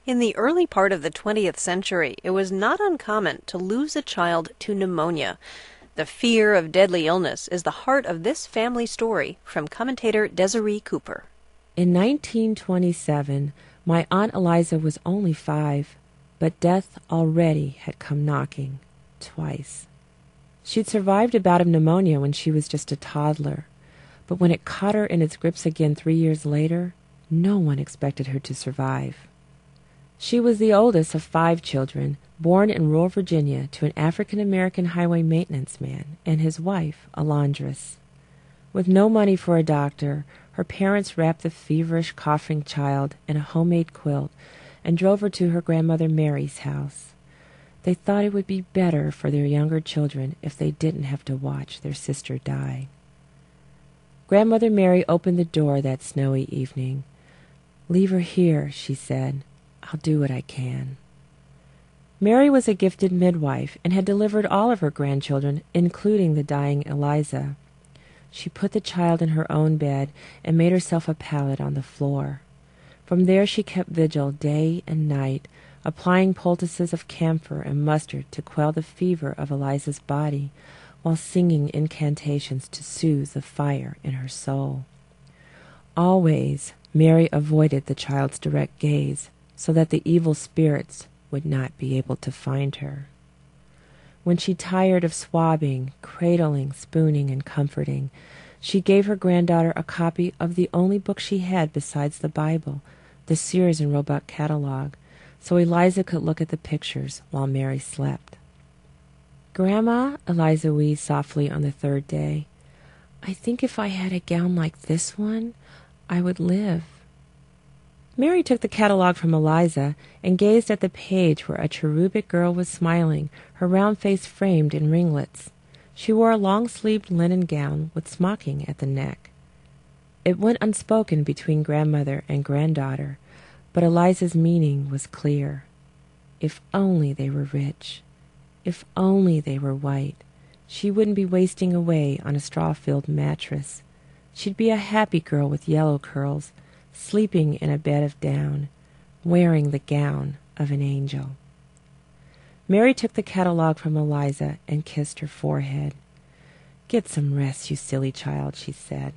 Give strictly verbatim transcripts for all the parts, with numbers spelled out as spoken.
In the early part of the twentieth century, it was not uncommon to lose a child to pneumonia. The fear of deadly illness is the heart of this family story, from commentator Desiree Cooper. In nineteen twenty-seven, my Aunt Eliza was only five, but death already had come knocking, twice. She'd survived a bout of pneumonia when she was just a toddler, but when it caught her in its grips again three years later, no one expected her to survive. She was the oldest of five children, born in rural Virginia to an African-American highway maintenance man and his wife, a laundress. With no money for a doctor, her parents wrapped the feverish, coughing child in a homemade quilt and drove her to her grandmother Mary's house. They thought it would be better for their younger children if they didn't have to watch their sister die. Grandmother Mary opened the door that snowy evening. "Leave her here," she said. "I'll do what I can." Mary was a gifted midwife and had delivered all of her grandchildren, including the dying Eliza. She put the child in her own bed and made herself a pallet on the floor. From there she kept vigil day and night, applying poultices of camphor and mustard to quell the fever of Eliza's body, while singing incantations to soothe the fire in her soul. Always, Mary avoided the child's direct gaze, so that the evil spirits would not be able to find her. When she tired of swabbing, cradling, spooning, and comforting, she gave her granddaughter a copy of the only book she had besides the Bible, the Sears and Roebuck catalog, so Eliza could look at the pictures while Mary slept. "Grandma," Eliza wheezed softly on the third day, "I think if I had a gown like this one, I would live." Mary took the catalog from Eliza and gazed at the page where a cherubic girl was smiling, her round face framed in ringlets. She wore a long-sleeved linen gown with smocking at the neck. It went unspoken between grandmother and granddaughter, but Eliza's meaning was clear. If only they were rich. If only they were white. She wouldn't be wasting away on a straw-filled mattress. She'd be a happy girl with yellow curls, sleeping in a bed of down, wearing the gown of an angel. Mary took the catalog from Eliza and kissed her forehead. "Get some rest, you silly child," she said.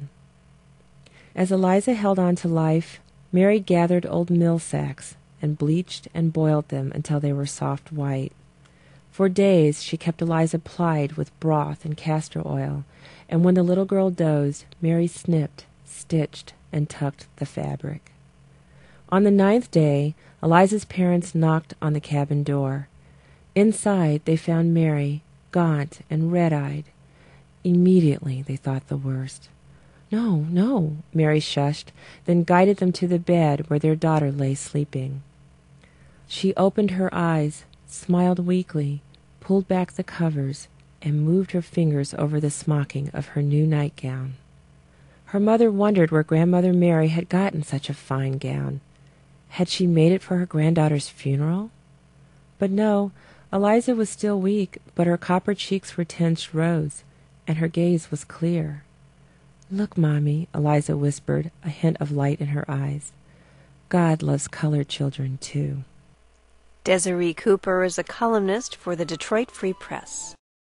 As Eliza held on to life, Mary gathered old mill sacks and bleached and boiled them until they were soft white. For days she kept Eliza plied with broth and castor oil, and when the little girl dozed, Mary snipped, stitched, and tucked the fabric. On the ninth day, Eliza's parents knocked on the cabin door. Inside, they found Mary, gaunt and red-eyed. Immediately, they thought the worst. "No, no," Mary shushed, then guided them to the bed where their daughter lay sleeping. She opened her eyes, smiled weakly, pulled back the covers, and moved her fingers over the smocking of her new nightgown. Her mother wondered where Grandmother Mary had gotten such a fine gown. Had she made it for her granddaughter's funeral? But no, Eliza was still weak, but her copper cheeks were tinged rose, and her gaze was clear. "Look, Mommy," Eliza whispered, a hint of light in her eyes. "God loves colored children, too." Desiree Cooper is a columnist for the Detroit Free Press.